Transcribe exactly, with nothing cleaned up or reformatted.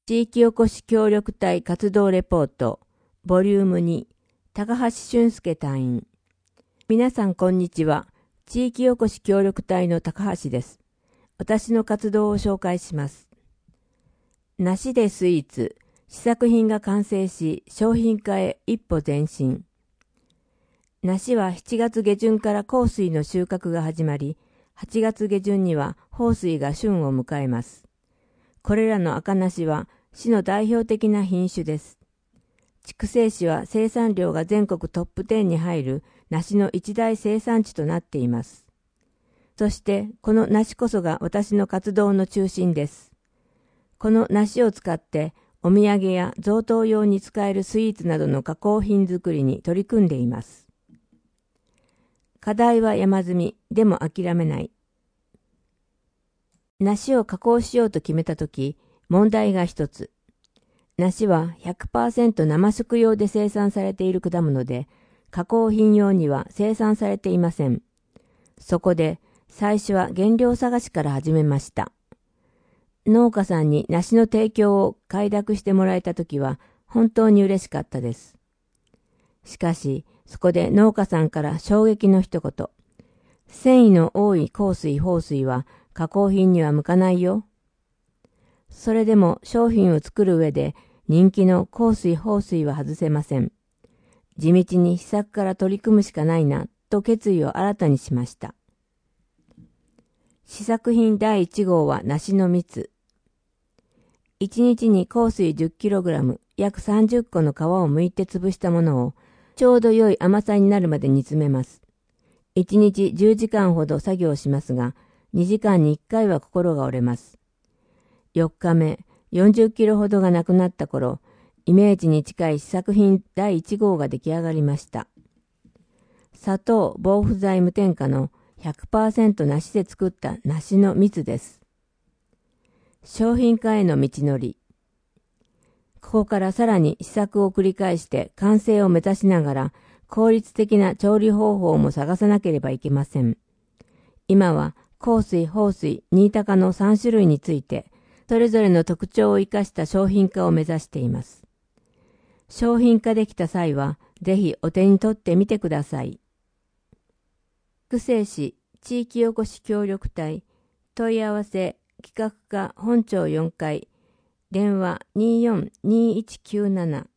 地域おこし協力隊活動レポート、ボリュームに、高橋俊介隊員。皆さんこんにちは。地域おこし協力隊の高橋です。私の活動を紹介します。梨でスイーツ、試作品が完成し、商品化へ一歩前進。梨はしちがつ下旬から幸水の収穫が始まり、はちがつ下旬には豊水が旬を迎えます。これらの赤梨は市の代表的な品種です。筑西市は生産量が全国トップじゅうに入る梨の一大生産地となっています。そしてこの梨こそが私の活動の中心です。この梨を使ってお土産や贈答用に使えるスイーツなどの加工品作りに取り組んでいます。課題は山積み、でも諦めない。梨を加工しようと決めたとき、問題が一つ。梨は ひゃくパーセント 生食用で生産されている果物で、加工品用には生産されていません。そこで、最初は原料探しから始めました。農家さんに梨の提供を快諾してもらえたときは、本当に嬉しかったです。しかし、そこで農家さんから衝撃の一言。繊維の多い香水豊水は加工品には向かないよ。それでも商品を作る上で人気の香水豊水は外せません。地道に試作から取り組むしかないなと決意を新たにしました。試作品だいいち号は梨の蜜。いちにちに香水 じゅっキログラム 約さんじゅっこの皮を剥いて潰したものをちょうど良い甘さになるまで煮詰めます。いちにちじゅうじかんほど作業しますが、にじかんにいっかいは心が折れます。よっかめ、よんじゅっキロほどがなくなった頃、イメージに近い試作品だいいち号が出来上がりました。砂糖、防腐剤無添加の ひゃくパーセント 梨で作った梨の蜜です。商品化への道のり。ここからさらに試作を繰り返して完成を目指しながら、効率的な調理方法も探さなければいけません。今は香水、豊水、新高のさん種類について、それぞれの特徴を生かした商品化を目指しています。商品化できた際は、ぜひお手に取ってみてください。筑西市地域おこし協力隊問い合わせ企画課本町よんかい電話 にーよんにーいちきゅうなな